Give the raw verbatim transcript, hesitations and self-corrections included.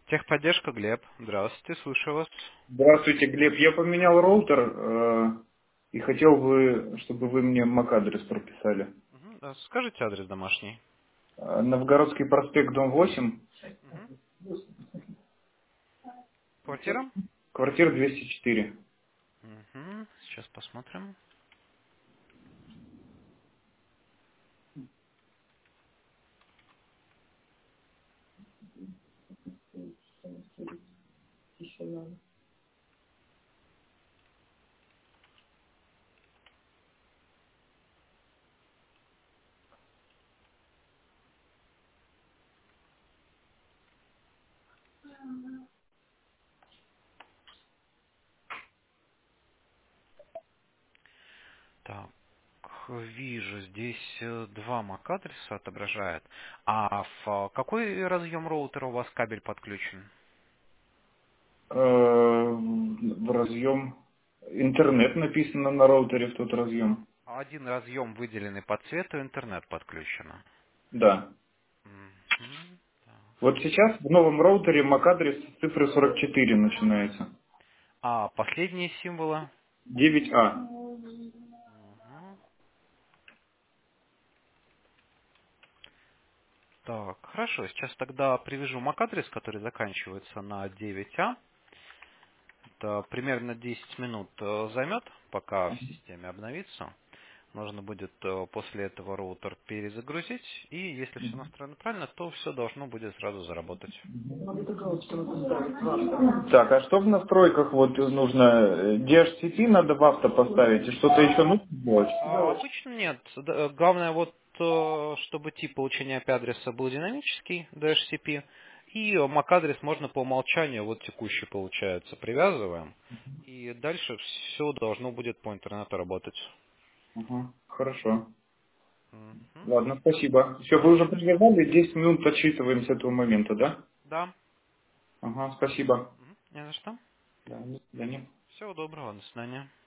Техподдержка, Глеб. Здравствуйте, слушаю вас. Здравствуйте, Глеб. Я поменял роутер э, и хотел бы, чтобы вы мне MAC-адрес прописали. Мгм, да, скажите адрес домашний. Э, Новгородский проспект, дом восемь, Мгм. Квартира? квартира двести четыре. Мгм, сейчас посмотрим. Так, вижу, здесь э, два MAC-адреса отображает. А в э, какой разъем роутера у вас кабель подключен? Э, в разъем. Интернет написано на роутере в тот А, разъем. Один разъем выделенный по цвету, интернет подключено. Да. Мгм, так. Вот сейчас в новом роутере MAC-адрес с цифры сорок четыре начинается. А последние символы? девять а. Мгм. Так, хорошо. Сейчас тогда привяжу MAC-адрес, который заканчивается на девять а. Это примерно десять минут э, займет, пока в системе обновится. Нужно будет э, после этого роутер перезагрузить. И если все настроено правильно, то все должно будет сразу заработать. Так, а что в настройках вот нужно? ди эйч си пи надо в авто поставить и что-то еще нужно делать? А обычно нет. Д- э, Главное, вот, э, чтобы тип получения ай пи-адреса был динамический, ди эйч си пи, и MAC-адрес можно по умолчанию, вот текущий получается, привязываем, и дальше все должно будет по интернету работать. Ага, хорошо. Мгм. Ладно, спасибо. Все, Да, вы уже не за что. привязали, десять минут отсчитываем с этого момента, да? Да. Ага, спасибо. Мгм. Не за что. Да, до свидания. Всего доброго, до свидания.